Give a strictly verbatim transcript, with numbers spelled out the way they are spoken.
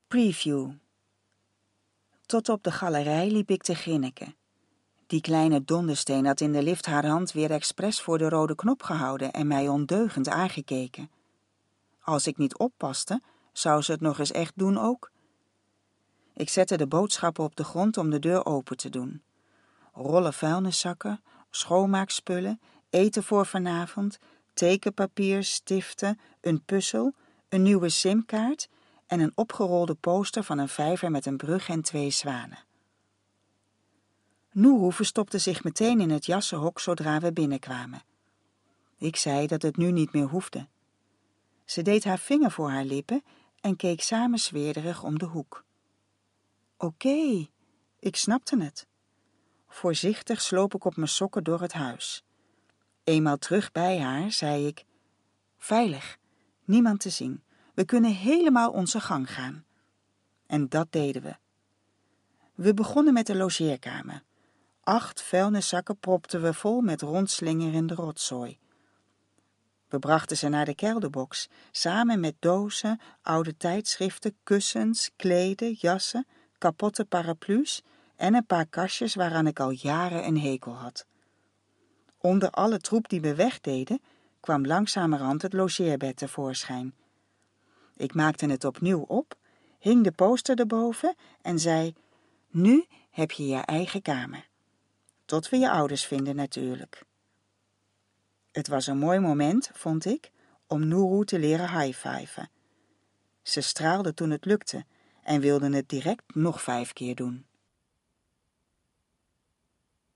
Preview. Tot op de galerij liep ik te grinniken. Die kleine dondersteen had in de lift haar hand weer expres voor de rode knop gehouden en mij ondeugend aangekeken. Als ik niet oppaste, zou ze het nog eens echt doen ook. Ik zette de boodschappen op de grond om de deur open te doen. Rollen vuilniszakken, schoonmaakspullen, eten voor vanavond, tekenpapier, stiften, een puzzel, een nieuwe simkaart en een opgerolde poster van een vijver met een brug en twee zwanen. Noeroe verstopte zich meteen in het jassenhok zodra we binnenkwamen. Ik zei dat het nu niet meer hoefde. Ze deed haar vinger voor haar lippen en keek samenzweerderig om de hoek. Oké, ik snapte het. Voorzichtig sloop ik op mijn sokken door het huis. Eenmaal terug bij haar zei ik: veilig, niemand te zien. We kunnen helemaal onze gang gaan. En dat deden we. We begonnen met de logeerkamer. Acht vuilniszakken propten we vol met rondslingerende rotzooi. We brachten ze naar de kelderbox, samen met dozen, oude tijdschriften, kussens, kleden, jassen, kapotte paraplu's en een paar kastjes waaraan ik al jaren een hekel had. Onder alle troep die we wegdeden, kwam langzamerhand het logeerbed tevoorschijn. Ik maakte het opnieuw op, hing de poster erboven en zei: nu heb je je eigen kamer. Tot we je ouders vinden natuurlijk. Het was een mooi moment, vond ik, om Noeroe te leren high-fiven. Ze straalde toen het lukte en wilde het direct nog vijf keer doen.